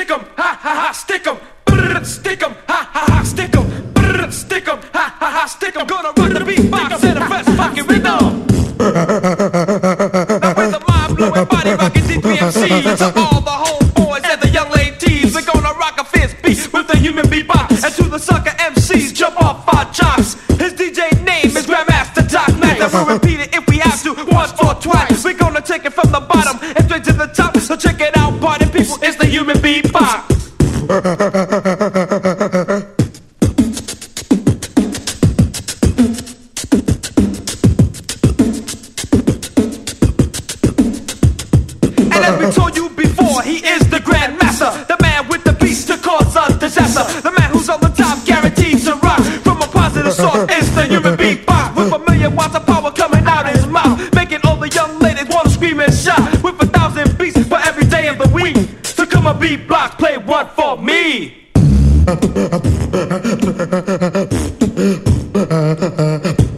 'em, ha ha ha, stick 'em, stick 'em, ha ha ha, stick 'em, stick 'em, ha ha ha, stick 'em. Gonna rock the beatbox in the best fucking rhythm. Now with the mind-blowing body rocking DPMC to all the homeboys and the young ladies, we're gonna rock a fist beat with the human beatbox. And to the sucker MCs, jump off our jocks. His DJ name is Grandmaster Doc Mac. And we'll repeat it if we have to, once or twice. We're gonna take it from the bottom and straight to the top. So check it out, party people, it's the human beatbox. And as we told you before, he is the Grandmaster, the man with the beats to cause a disaster, the man who's on the top, guaranteed to rock from a positive source. It's the human beatbox with 1,000,000 watts of power coming out his mouth, making all the young ladies wanna scream and shout. With 1,000 beats for every day of the week, so come on beatbox, play one for me.